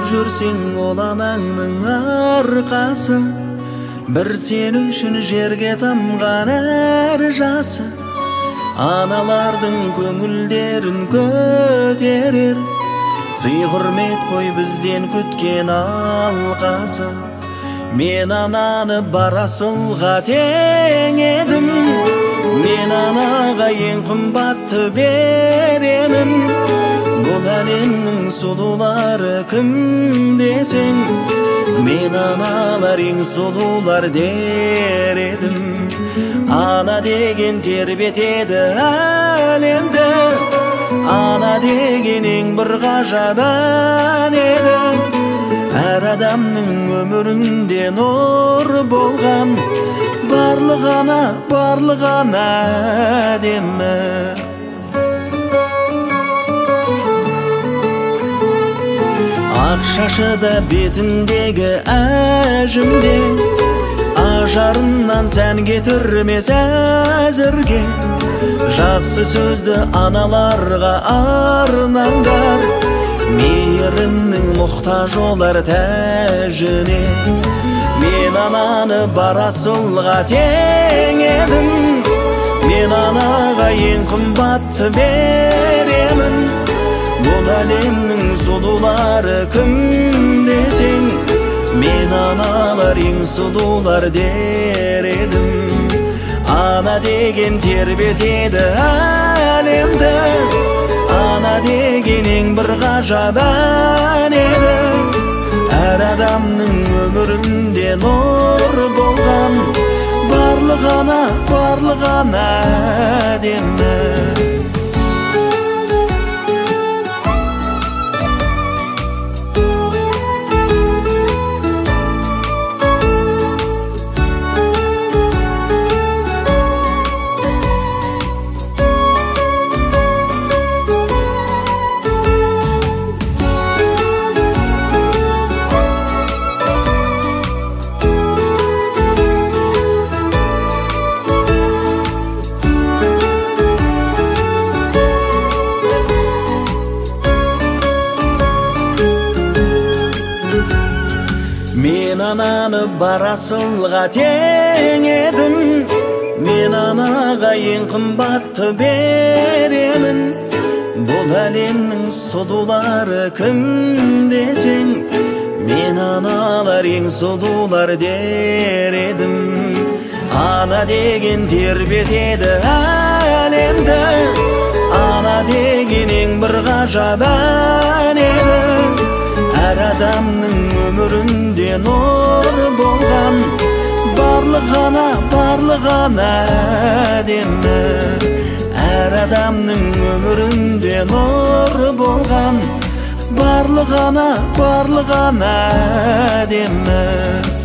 жүрсең ол анаңның арқасы, бір сен үшін жерге тамған әр жасы. Аналардың көңілдерін көтерер, сый құрмет қой бізден күткен алқасы. Мен ананы барасылға тең едім, мен анаға ең қымбатты беремін. Бұл әлемнің сұлулары кім десең, мен аналар ең сұлулар дер едім. Ана деген тербетеді әлемді, ана деген ең бір ғажап ән еді. Әр адамның өмірінде нұр болған, барлығына әдемі. Ақ шашыда бетіндегі әжімде, ажарынан сән кетірмес әзірге. Жақсы сөзді аналарға арнаңдар, мейірімнің мұқтаж олар тәжіне. Мен ананы барасылға тең едім, мен анаға ең қымбатты беремін. Бұл әлемнің сұлулары кім десең, мен аналар ең сұлулар дер едім. Ана деген тербетеді әлемді, ана деген ең бір ғажап ән еді. Әр адамның өмірінде нұр болған, барлығына әдемі. Мен ананы барасылға тең едім, мен анаға ең қымбатты беремін. Бұл әлемнің сұлулары кім десең, мен аналар ең сұлулар дер едім. Ана деген тербетеді әлемді, ана деген ең бір ғажап ән еді. Әр адамның өмірінде нұр болған, барлығына әдемі. Әр адамның өмірінде нұр болған, барлығына әдемі.